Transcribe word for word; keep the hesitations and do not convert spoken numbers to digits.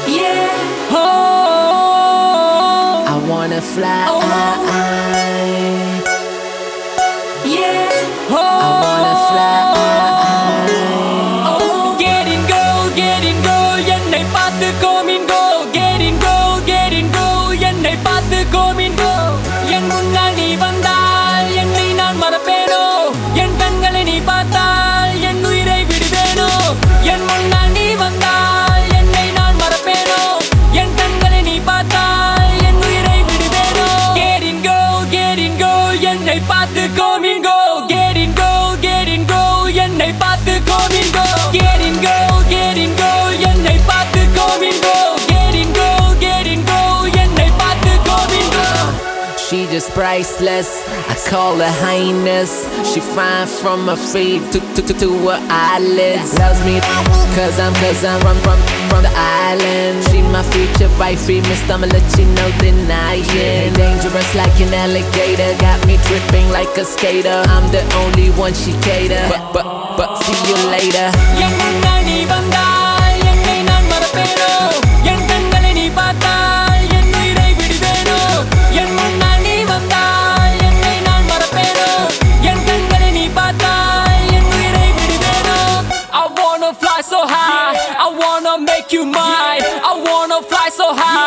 Yeah. Oh, I wanna fly. Oh. Yeah. Oh, I wanna fly. Oh, getting go, getting go, என்னை பார்த்து கோமின்கோ. Getting go, getting go, என்னை பார்த்து கோமின்கோ. என் முன்னால் நீ வந்தால் என்னை நான் மறப்பேனோ. என் கண்களை நீ பார்த்தால் என் உயிரை விடுவேனோ. என் முன்னால் நீ வந்தால் என்னை நான் மறப்பேனோ. என் கண்களை நீ பார்த்தால் என் உயிரை விடுவேனோ. Getting go, getting go, என்னை பார்த்து கோமின்கோ. Getting go, getting go, என்னை பார்த்து கோமின்கோ. Getting go, getting go, என்னை பார்த்து கோமின்கோ. Getting go, getting go, என்னை பார்த்து கோமின்கோ. She just priceless, I call her highness. She fine from her feet to, to, to, to her eyelids. Loves me cause I'm, cause I'm from, from, from the island. She my future wifey, mister, I'ma let you know denying. Dangerous like an alligator, got me tripping like a skater. I'm the only one she cater, but, but, but see you later. I wanna fly so high, I wanna make you mine. I wanna fly so high.